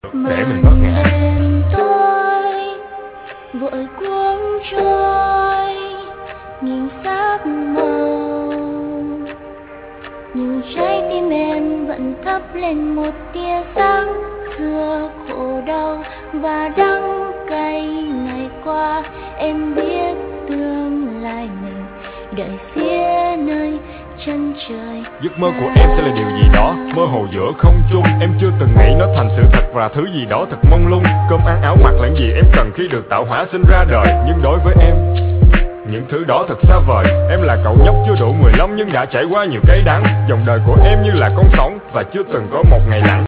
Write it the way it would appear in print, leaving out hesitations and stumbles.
để mình thoát ngã. Đêm tối vội cuốn trôi nghìn sắc màu, nhưng trái tim em vẫn thắp lên một tia sáng xưa khổ đau và đắng cay. Ngày qua em biết tương lai mình đợi phía nơi chân trời. Giấc mơ của em sẽ là điều gì đó mơ hồ giữa không trung. Em chưa từng nghĩ nó thành sự thật và thứ gì đó thật mông lung. Cơm ăn áo mặc là gì em cần khi được tạo hóa sinh ra đời. Nhưng đối với em, những thứ đó thật xa vời. Em là cậu nhóc chưa đủ 15 nhưng đã trải qua nhiều cái đắng. Dòng đời của em như là con sóng và chưa từng có một ngày lặng.